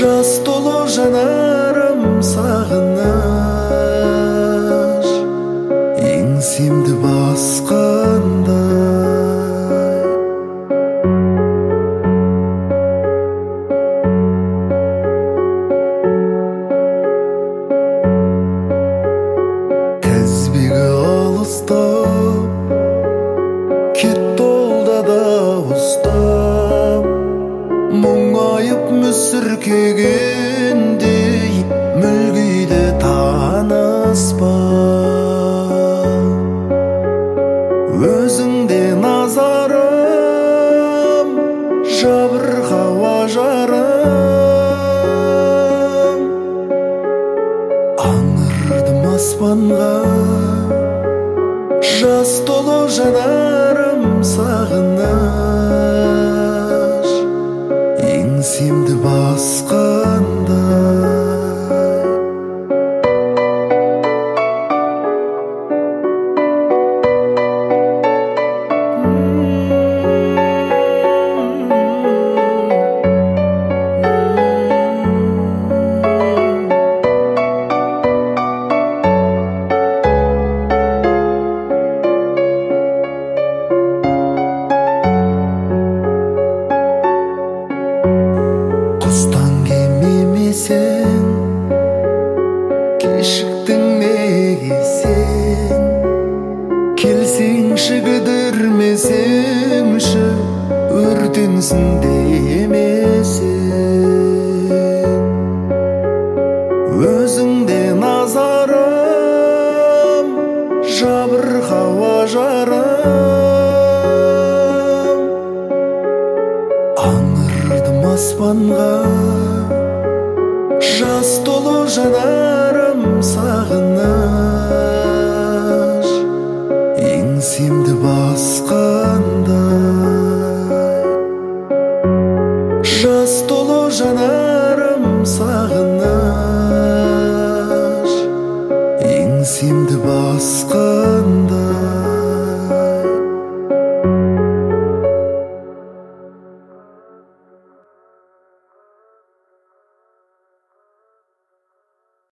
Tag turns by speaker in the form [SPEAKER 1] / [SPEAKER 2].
[SPEAKER 1] Жас толы жанарым сағыныш еңсемді басқандай. Тәзбегі алыстап кетті олда да ұстап, мұңайып мүсіркегендей мүлгиді таныспа. Өзіңде назарым жабырқау ажарым, аңырдым аспанға жас толы жанарым сағыныш еңсемді басқандай. Құстан кемемесең, кешіктің неге сен? Келсеңші кідірмесеңші, өртенсін демесең. Өзіңде назарым жабырқау ажарым, аңырдым аспанға жас толы жанарым сағыныш еңсемді басқандай. Жас толы жанарым сағыныш еңсемді басқандай.